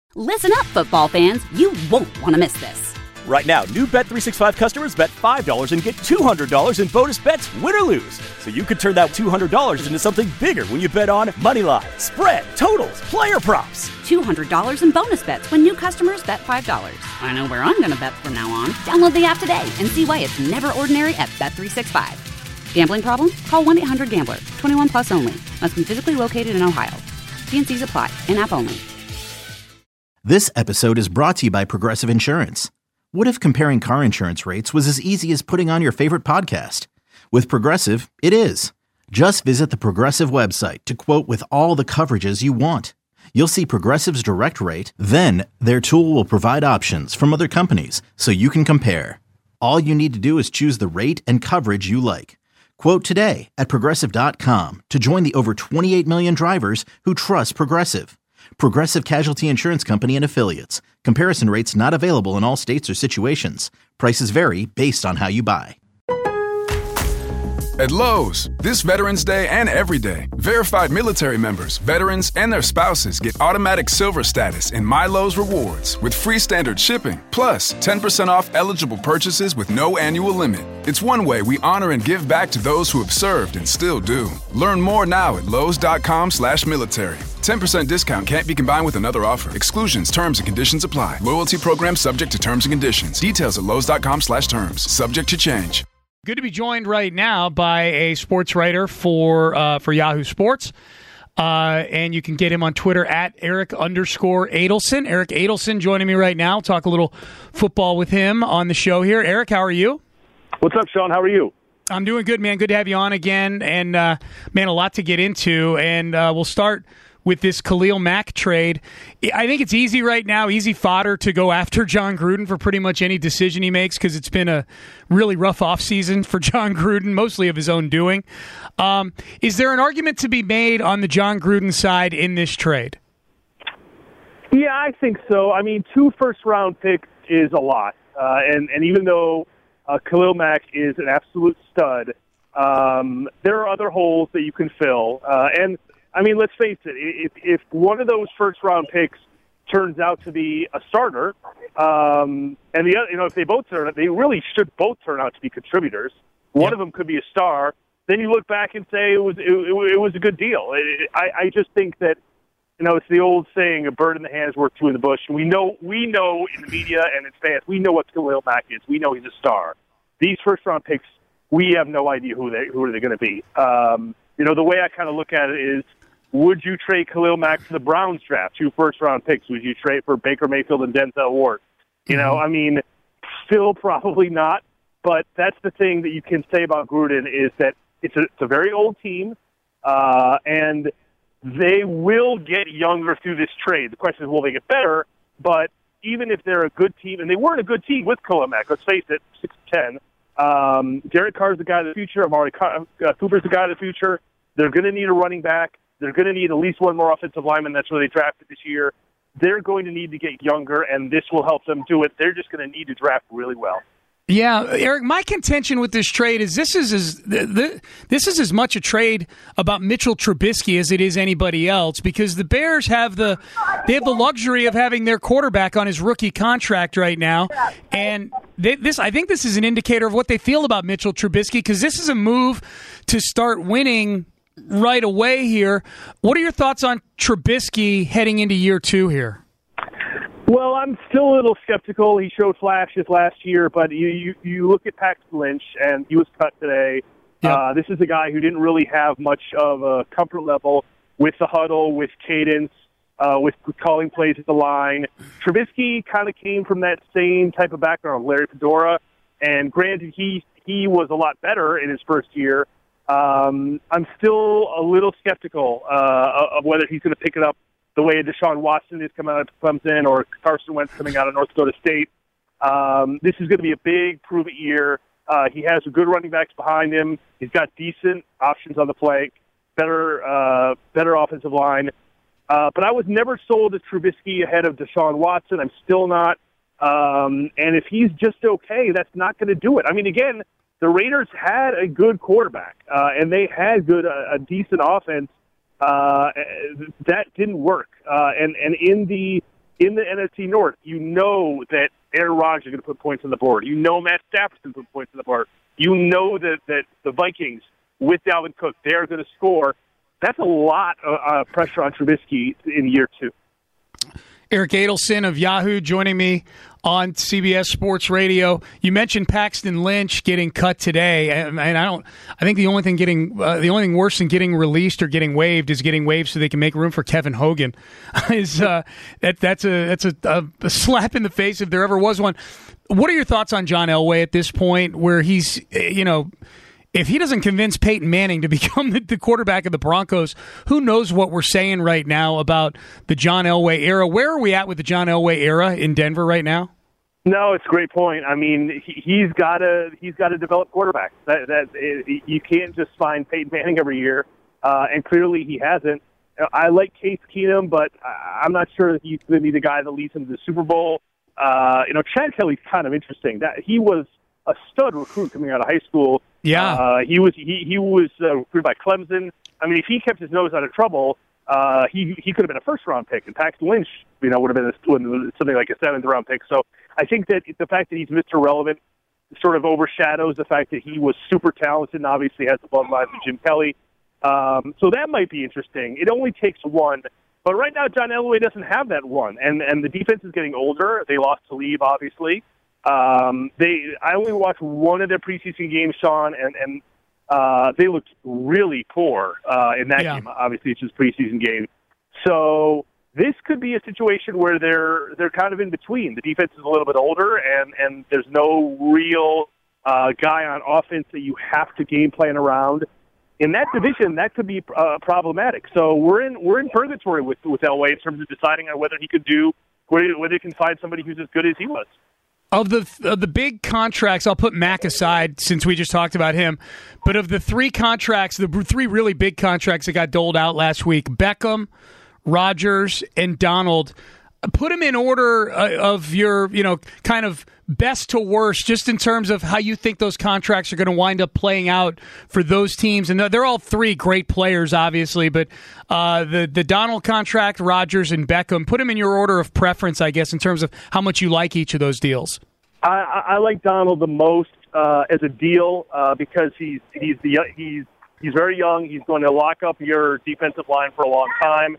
Listen up, football fans. You won't want to miss this. Right now, new Bet365 customers bet $5 and get $200 in bonus bets, win or lose. So you could turn that $200 into something bigger when you bet on moneyline, spread, totals, player props. $200 in bonus bets when new customers bet $5. I know where I'm going to bet from now on. Download the app today and see why it's never ordinary at Bet365. Gambling problem? Call 1-800-GAMBLER. 21 plus only. Must be physically located in Ohio. T&Cs apply. In-app only. This episode is brought to you by Progressive Insurance. What if comparing car insurance rates was as easy as putting on your favorite podcast? With Progressive, it is. Just visit the Progressive website to quote with all the coverages you want. You'll see Progressive's direct rate, then their tool will provide options from other companies so you can compare. All you need to do is choose the rate and coverage you like. Quote today at Progressive.com to join the over 28 million drivers who trust Progressive. Progressive Casualty Insurance Company and Affiliates. Comparison rates not available in all states or situations. Prices vary based on how you buy. At Lowe's, this Veterans Day and every day, verified military members, veterans, and their spouses get automatic silver status in My Lowe's Rewards with free standard shipping, plus 10% off eligible purchases with no annual limit. It's one way we honor and give back to those who have served and still do. Learn more now at lowes.com/military. 10% discount can't be combined with another offer. Exclusions, terms, and conditions apply. Loyalty program subject to terms and conditions. Details at lowes.com/terms. Subject to change. Good to be joined right now by a sports writer for Yahoo Sports. And you can get him on Twitter at Eric_Adelson. Eric Adelson joining me right now. Talk a little football with him on the show here. Eric, how are you? What's up, Sean? How are you? I'm doing good, man. Good to have you on again. And, man, a lot to get into. And we'll start with this Khalil Mack trade. I think it's easy right now, easy fodder to go after John Gruden for pretty much any decision he makes because it's been a really rough offseason for John Gruden, mostly of his own doing. Is there an argument to be made on the John Gruden side in this trade? Yeah, I think so. I mean, 2 first-round picks is a lot. And even though Khalil Mack is an absolute stud, there are other holes that you can fill. And I mean, let's face it, if one of those first-round picks turns out to be a starter, and the other, if they both turn out, they really should both turn out to be contributors. One of them could be a star. Then you look back and say it was a good deal. I just think that, it's the old saying, a bird in the hand is worth 2 in the bush. And we know in the media and in fans, we know what Khalil Mack is. We know he's a star. These first-round picks, we have no idea who they're going to be. The way I kind of look at it is, would you trade Khalil Mack to the Browns draft, 2 first-round picks? Would you trade for Baker Mayfield and Denzel Ward? Still probably not. But that's the thing that you can say about Gruden is that it's a very old team, and they will get younger through this trade. The question is, will they get better? But even if they're a good team, and they weren't a good team with Khalil Mack, let's face it, 6-10. Derek Carr's the guy of the future. Amari Cooper's the guy of the future. They're going to need a running back. They're going to need at least one more offensive lineman. That's where they drafted this year. They're going to need to get younger, and this will help them do it. They're just going to need to draft really well. Yeah, Eric, my contention with this trade is this is as much a trade about Mitchell Trubisky as it is anybody else, because the Bears have the luxury of having their quarterback on his rookie contract right now, and I think this is an indicator of what they feel about Mitchell Trubisky, because this is a move to start winning right away here. What are your thoughts on Trubisky heading into year 2 here? Well, I'm still a little skeptical. He showed flashes last year, but you look at Paxton Lynch, and he was cut today. Yep. This is a guy who didn't really have much of a comfort level with the huddle, with cadence, with calling plays at the line. Trubisky kind of came from that same type of background, Larry Fedora, and granted, he was a lot better in his first year. I'm still a little skeptical of whether he's going to pick it up the way Deshaun Watson comes in, or Carson Wentz coming out of North Dakota State. This is going to be a big prove-it year. He has good running backs behind him. He's got decent options on the flank, better offensive line. But I was never sold to Trubisky ahead of Deshaun Watson. I'm still not. And if he's just okay, that's not going to do it. I mean, again, the Raiders had a good quarterback, and they had a decent offense. That didn't work. And in the in the NFC North, you know that Aaron Rodgers is going to put points on the board. You know Matt Stafford's going to put points on the board. You know that the Vikings, with Dalvin Cook, they're going to score. That's a lot of pressure on Trubisky in year 2. Eric Adelson of Yahoo joining me on CBS Sports Radio. You mentioned Paxton Lynch getting cut today, and I think the only thing worse than getting released or getting waived is getting waived so they can make room for Kevin Hogan. That's a slap in the face if there ever was one. What are your thoughts on John Elway at this point, where he's if he doesn't convince Peyton Manning to become the quarterback of the Broncos, who knows what we're saying right now about the John Elway era? Where are we at with the John Elway era in Denver right now? No, it's a great point. I mean, he's got to develop quarterbacks. You can't just find Peyton Manning every year, and clearly he hasn't. I like Case Keenum, but I'm not sure that he's going to be the guy that leads him to the Super Bowl. Chad Kelly's kind of interesting. That he was a stud recruit coming out of high school. Yeah, he was recruited by Clemson. I mean, if he kept his nose out of trouble, he could have been a first-round pick, and Paxton Lynch, would have been something like a 7th-round pick. So I think that the fact that he's Mr. Relevant sort of overshadows the fact that he was super talented and obviously has the bloodline of Jim Kelly. So that might be interesting. It only takes one. But right now, John Elway doesn't have that one, and the defense is getting older. They lost Talib, obviously. I only watched one of their preseason games, Sean, and they looked really poor in that game. Obviously, it's just a preseason game. So this could be a situation where they're kind of in between. The defense is a little bit older, and there's no real guy on offense that you have to game plan around. In that division, that could be problematic. So we're in purgatory with Elway in terms of deciding on whether he can find somebody who's as good as he was. Of the big contracts, I'll put Mac aside since we just talked about him. But of the 3 contracts, the 3 really big contracts that got doled out last week, Beckham, Rodgers, and Donald, put them in order of your, kind of best to worst, just in terms of how you think those contracts are going to wind up playing out for those teams. And they're all 3 great players, obviously, but the Donald contract, Rodgers, and Beckham, put them in your order of preference, I guess, in terms of how much you like each of those deals. I like Donald the most as a deal because he's very young. He's going to lock up your defensive line for a long time.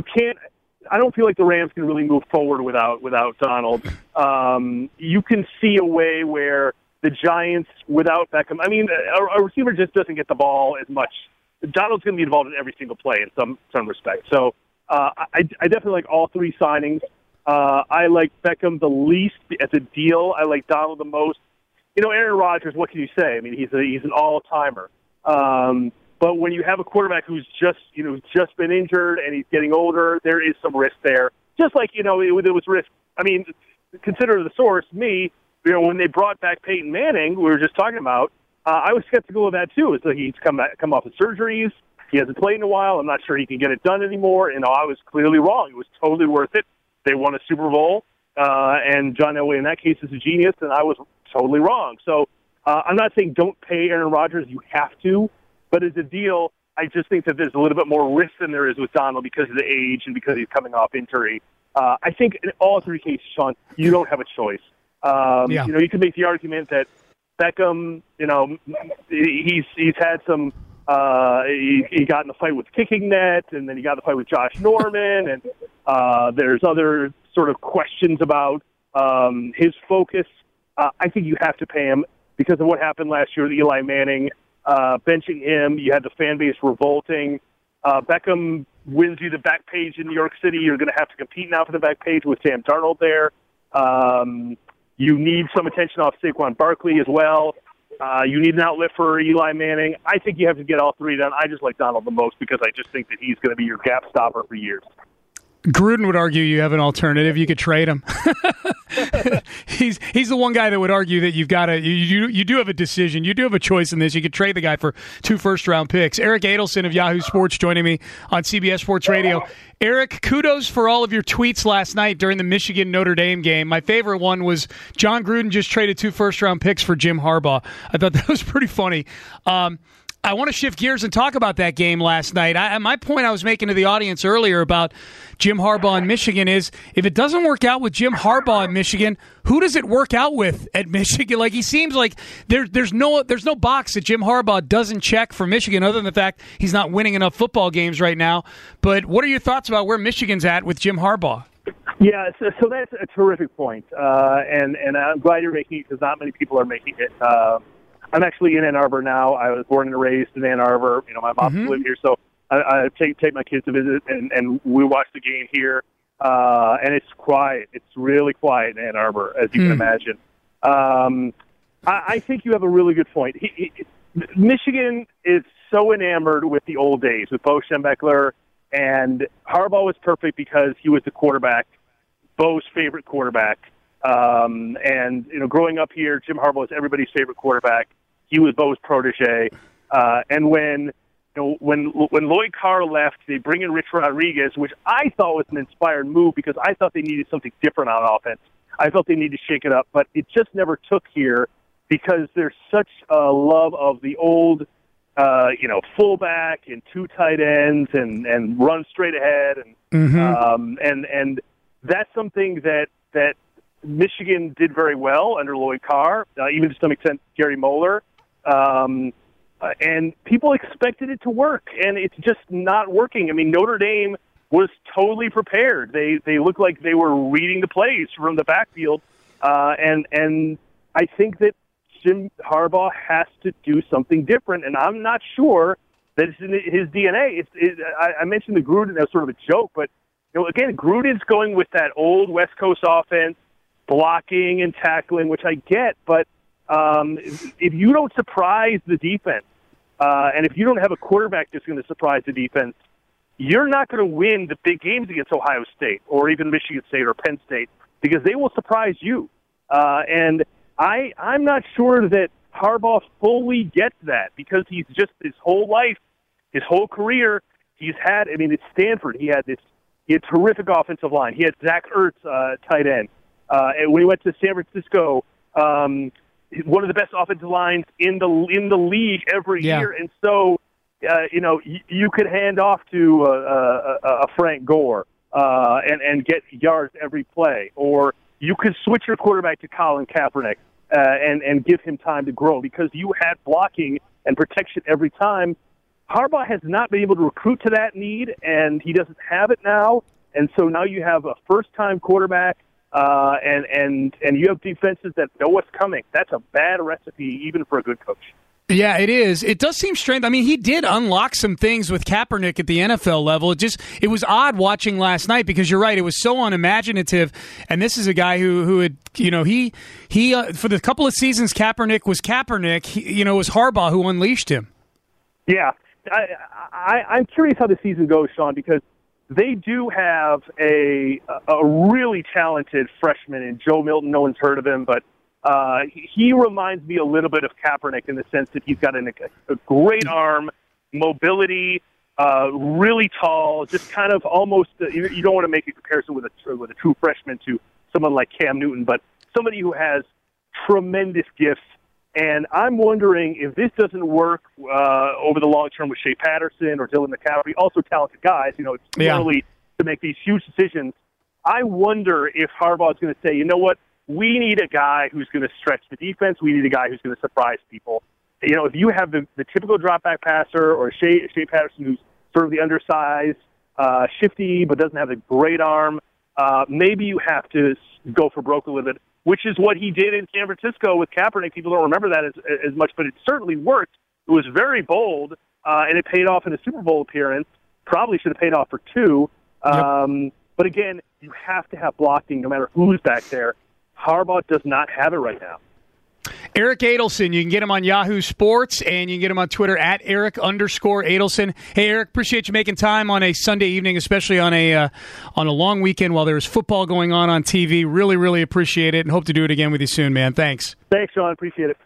I don't feel like the Rams can really move forward without Donald. You can see a way where the Giants, without Beckham, I mean, a receiver just doesn't get the ball as much. Donald's going to be involved in every single play in some respect. So I definitely like all 3 signings. I like Beckham the least as a deal. I like Donald the most. Aaron Rodgers, what can you say? I mean, he's an all-timer. But when you have a quarterback who's just been injured and he's getting older, there is some risk there. Just like, it was risk. I mean, consider the source, me, when they brought back Peyton Manning, we were just talking about, I was skeptical of that too. It's like he's come off of surgeries. He hasn't played in a while. I'm not sure he can get it done anymore. And I was clearly wrong. It was totally worth it. They won a Super Bowl. And John Elway in that case is a genius, and I was totally wrong. So I'm not saying don't pay Aaron Rodgers. You have to. But as a deal, I just think that there's a little bit more risk than there is with Donald because of the age and because he's coming off injury. I think in all 3 cases, Sean, you don't have a choice. You can make the argument that Beckham, he's had some. He got in a fight with Kicking Net, and then he got in a fight with Josh Norman, and there's other sort of questions about his focus. I think you have to pay him because of what happened last year with Eli Manning. Benching him, you had the fan base revolting. Beckham wins you the back page in New York City. You're going to have to compete now for the back page with Sam Darnold there. You need some attention off Saquon Barkley as well. You need an outlet for Eli Manning. I think you have to get all 3 done. I just like Donald the most because I just think that he's going to be your gap stopper for years. Gruden would argue you have an alternative. You could trade him. He's the one guy that would argue that you've got you do have a decision. You do have a choice in this. You could trade the guy for 2 first-round picks. Eric Adelson of Yahoo Sports joining me on CBS Sports Radio. Eric, kudos for all of your tweets last night during the Michigan-Notre Dame game. My favorite one was John Gruden just traded 2 first-round picks for Jim Harbaugh. I thought that was pretty funny. I want to shift gears and talk about that game last night. My point I was making to the audience earlier about Jim Harbaugh in Michigan is, if it doesn't work out with Jim Harbaugh in Michigan, who does it work out with at Michigan? Like, he seems like there's no box that Jim Harbaugh doesn't check for Michigan, other than the fact he's not winning enough football games right now. But what are your thoughts about where Michigan's at with Jim Harbaugh? Yeah, so that's a terrific point, and I'm glad you're making it, because not many people are making it. I'm actually in Ann Arbor now. I was born and raised in Ann Arbor. My mom lived here, so I take my kids to visit, and we watch the game here. And it's quiet. It's really quiet in Ann Arbor, as you can imagine. I think you have a really good point. Michigan is so enamored with the old days, with Bo Schembechler, and Harbaugh was perfect because he was the quarterback, Bo's favorite quarterback. And growing up here, Jim Harbaugh was everybody's favorite quarterback. He was Bo's protege. And when Lloyd Carr left, they bring in Rich Rodriguez, which I thought was an inspired move, because I thought they needed something different on offense. I felt they needed to shake it up, but it just never took here, because there's such a love of the old, fullback and two tight ends and run straight ahead, and that's something that Michigan did very well under Lloyd Carr, even to some extent Gary Moeller. And people expected it to work, and it's just not working. I mean, Notre Dame was totally prepared. They looked like they were reading the plays from the backfield, and I think that Jim Harbaugh has to do something different, and I'm not sure that it's in his DNA. I mentioned the Gruden as sort of a joke, but again, Gruden's going with that old West Coast offense, blocking and tackling, which I get, but if you don't surprise the defense, and if you don't have a quarterback that's going to surprise the defense, you're not going to win the big games against Ohio State or even Michigan State or Penn State, because they will surprise you. And I'm not sure that Harbaugh fully gets that, because he's just his whole life, his whole career, he's had, at Stanford, he had terrific offensive line. He had Zach Ertz, tight end. And when he went to San Francisco, one of the best offensive lines in the league every year, and so you could hand off to a Frank Gore and get yards every play, or you could switch your quarterback to Colin Kaepernick and give him time to grow, because you had blocking and protection every time. Harbaugh has not been able to recruit to that need, and he doesn't have it now, and so now you have a first-time quarterback. And you have defenses that know what's coming. That's a bad recipe, even for a good coach. Yeah, it is. It does seem strange. He did unlock some things with Kaepernick at the NFL level. It was odd watching last night, because you're right, it was so unimaginative. And this is a guy who had, he for the couple of seasons Kaepernick was Kaepernick, it was Harbaugh who unleashed him. Yeah, I'm curious how the season goes, Sean, because they do have a really talented freshman in Joe Milton. No one's heard of him, but he reminds me a little bit of Kaepernick in the sense that he's got a great arm, mobility, really tall, just kind of almost you don't want to make a comparison with a true freshman to someone like Cam Newton, but somebody who has tremendous gifts. And I'm wondering if this doesn't work over the long term with Shea Patterson or Dylan McCaffrey, also talented guys. It's too early to make these huge decisions. I wonder if Harbaugh is going to say, you know what, we need a guy who's going to stretch the defense. We need a guy who's going to surprise people. If you have the typical drop-back passer or Shea Patterson, who's sort of the undersized, shifty, but doesn't have a great arm, maybe you have to go for broke a little bit, which is what he did in San Francisco with Kaepernick. People don't remember that as much, but it certainly worked. It was very bold, and it paid off in a Super Bowl appearance. Probably should have paid off for 2. But again, you have to have blocking no matter who's back there. Harbaugh does not have it right now. Eric Adelson, you can get him on Yahoo Sports, and you can get him on Twitter at Eric_Adelson. Hey, Eric, appreciate you making time on a Sunday evening, especially on a long weekend while there's football going on TV. Really, really appreciate it, and hope to do it again with you soon, man. Thanks. Thanks, Sean. Appreciate it.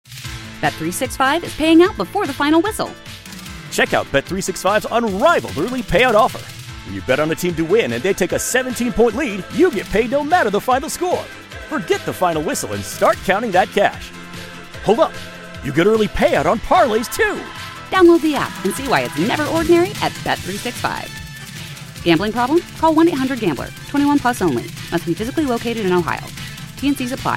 Bet365 is paying out before the final whistle. Check out Bet365's unrivaled early payout offer. When you bet on a team to win and they take a 17-point lead, you get paid no matter the final score. Forget the final whistle and start counting that cash. Hold up. You get early payout on parlays, too. Download the app and see why it's never ordinary at Bet365. Gambling problem? Call 1-800-GAMBLER. 21 plus only. Must be physically located in Ohio. T&Cs apply.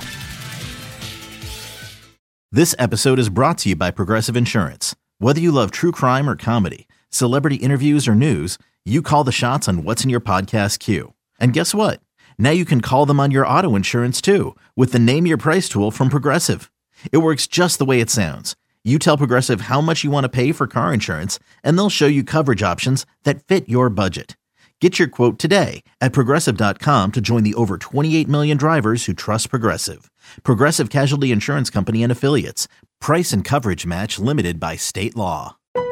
This episode is brought to you by Progressive Insurance. Whether you love true crime or comedy, celebrity interviews or news, you call the shots on what's in your podcast queue. And guess what? Now you can call them on your auto insurance too with the Name Your Price tool from Progressive. It works just the way it sounds. You tell Progressive how much you want to pay for car insurance, and they'll show you coverage options that fit your budget. Get your quote today at Progressive.com to join the over 28 million drivers who trust Progressive. Progressive Casualty Insurance Company and Affiliates. Price and coverage match limited by state law.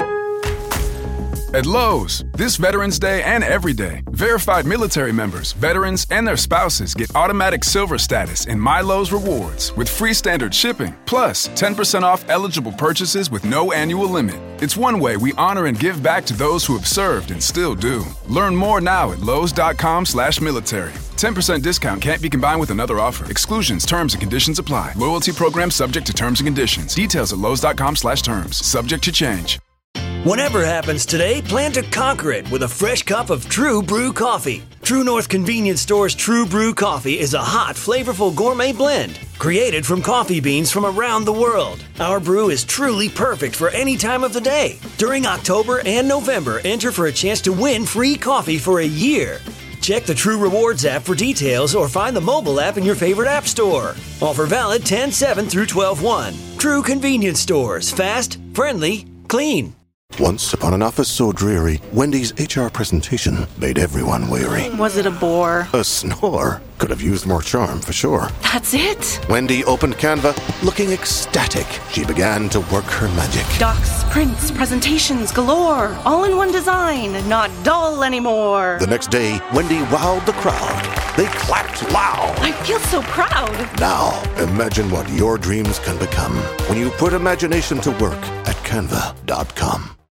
At Lowe's, this Veterans Day and every day, verified military members, veterans, and their spouses get automatic silver status in My Lowe's Rewards with free standard shipping, plus 10% off eligible purchases with no annual limit. It's one way we honor and give back to those who have served and still do. Learn more now at Lowes.com/military. 10% discount can't be combined with another offer. Exclusions, terms, and conditions apply. Loyalty program subject to terms and conditions. Details at Lowes.com/terms. Subject to change. Whatever happens today, plan to conquer it with a fresh cup of True Brew coffee. True North Convenience Store's True Brew coffee is a hot, flavorful gourmet blend created from coffee beans from around the world. Our brew is truly perfect for any time of the day. During October and November, enter for a chance to win free coffee for a year. Check the True Rewards app for details or find the mobile app in your favorite app store. Offer valid 10/7 through 12/1. True Convenience Stores. Fast, friendly, clean. Once upon an office so dreary, Wendy's HR presentation made everyone weary. Was it a bore? A snore. Could have used more charm, for sure. That's it? Wendy opened Canva, looking ecstatic. She began to work her magic. Docs, prints, presentations galore. All in one design, not dull anymore. The next day, Wendy wowed the crowd. They clapped loud. I feel so proud. Now, imagine what your dreams can become when you put imagination to work at Canva.com.